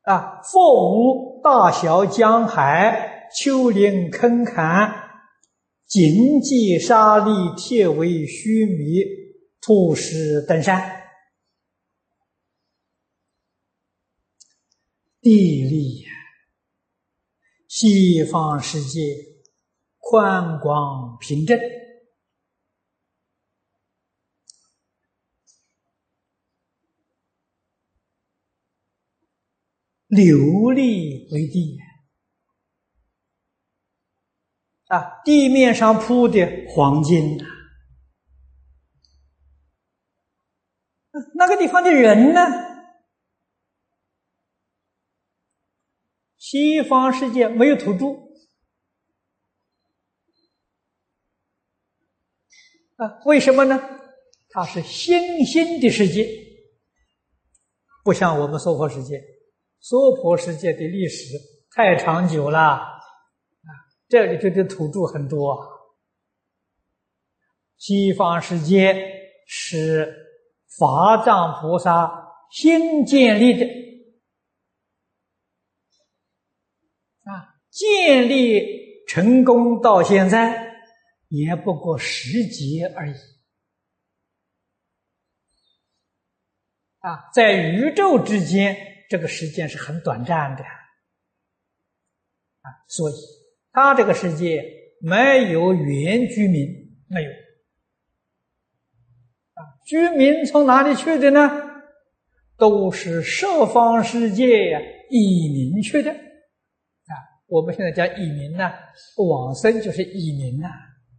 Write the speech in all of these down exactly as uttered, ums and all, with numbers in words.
啊，佛无大小江海、丘陵坑坎、荆棘沙砾、铁围须弥、土石登山。地利西方世界宽广平正，琉璃为地啊，地面上铺的黄金啊，那个地方的人呢？西方世界没有土著啊，为什么呢？它是新兴的世界，不像我们娑婆世界。娑婆世界的历史太长久了啊，这里头的土著很多啊。西方世界是法藏菩萨新建立的啊，建立成功到现在也不过十劫而已啊，在宇宙之间，这个时间是很短暂的啊，所以他这个世界没有原居民，没有啊，居民从哪里去的呢？都是十方世界呀移民去的啊。我们现在讲移民呢，往生就是移民呐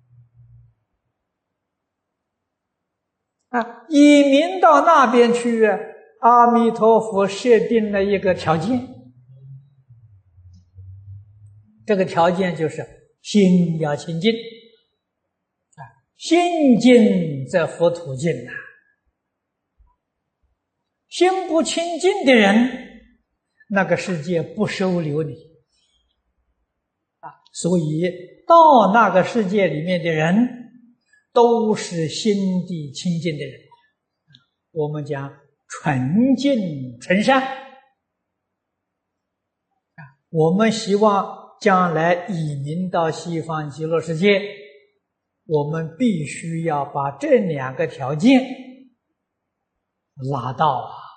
啊，移民到那边去啊，阿弥陀佛设定了一个条件，这个条件就是心要清净啊，心净则佛土净啊。心不清净的人，那个世界不收留你啊，所以到那个世界里面的人都是心地清净的人，我们讲纯净纯善啊，我们希望将来移民到西方极乐世界，我们必须要把这两个条件拉到啊。